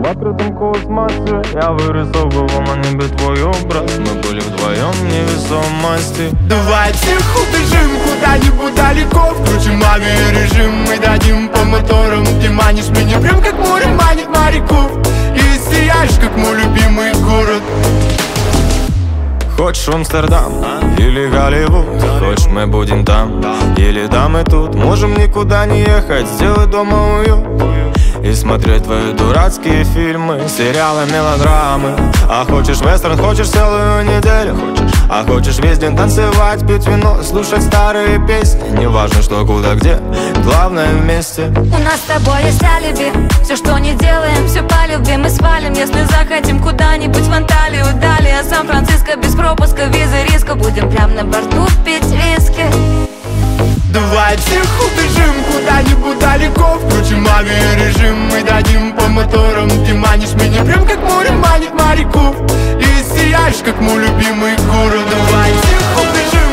открытом космосе. Я вырисовывал на небе твой образ. Мы были вдвоем в невесомости. Давай тихо убежим куда-нибудь далеко, включим авиарежим, мы дадим по моторам. Ты манишь меня прям как море манит моряков, и сияешь как мой любимый город. Хочешь Амстердам или Голливуд? Хочешь мы будем там или да мы тут? Можем никуда не ехать, сделать дома уют и смотреть твои дурацкие фильмы, сериалы, мелодрамы. А хочешь вестерн, хочешь целую неделю, а хочешь весь день танцевать, пить вино, слушать старые песни. Неважно что, куда, где, главное вместе. У нас с тобой есть алиби, все, что не делаем, все по любви мы свалим. Если захотим куда-нибудь в Анталию, далее а Сан-Франциско без пропуска, визы, риска. Будем прям на борту пить виски. Давай тихо убежим куда-нибудь далеко, включим авиарежим, мы дадим по моторам. Ты манишь меня прям как море манит моряков, и сияешь как мой любимый город. Давай тихо убежим.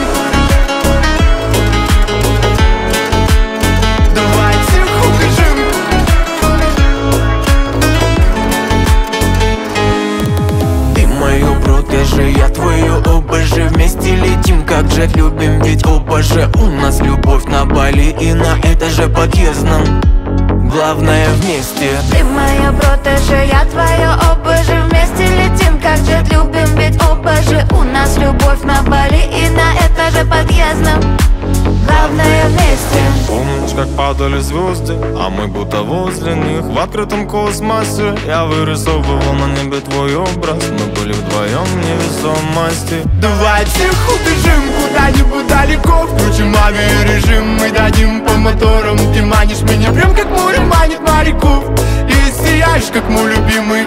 Давай тихо убежим. Ты мое протеже, я твое ОБЖ. Вместе летим, как же любим, ведь оба же. У нас любовь на Бали и на этаже подъездном. Главное вместе. Ты моя протеже, я твое ОБЖ. Вместе летим, как же любим, ведь оба же. У нас любовь на Бали и на этаже подъездном. Главное вместе. Помнишь, как падали звезды, а мы будто возле них в открытом космосе. Я вырисовывал на небе твой образ. Мы были вдвоем в невесомости. Давай тихо убежим куда-нибудь далеко, включим авиарежим, мы дадим по моторам. Ты манишь меня прям как море манит моряков, и сияешь как мой любимый